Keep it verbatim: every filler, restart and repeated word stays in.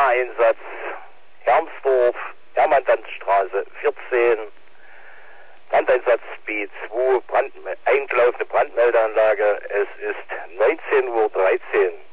Feuerwehreinsatz Hermsdorf, Hermann-Danz-Straße vierzehn, Brandeinsatz B zwei, Brand, eingelaufene Brandmeldeanlage. Es ist neunzehn Uhr dreizehn.